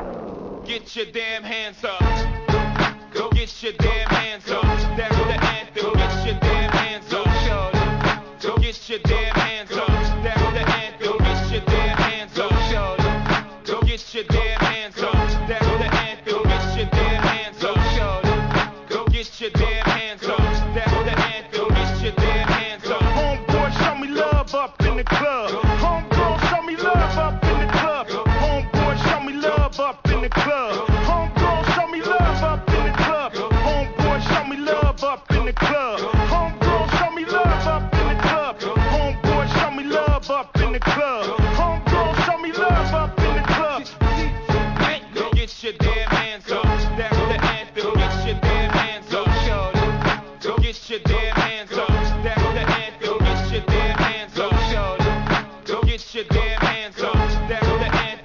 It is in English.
Get your damn hands up. Go get your damn hands up. That's the anthem. Get your damn hands up. Go get your damn hands up. That's the anthem. Get your damn hands up. Go get your damn hands up. That's the anthem. Get your damn hands up. Go get your damn hands up. That's the anthem. Get your damn hands up. Homeboy, show me love up in the club. Homegirl, show me love up in the club. Homeboy, show me love up in the club.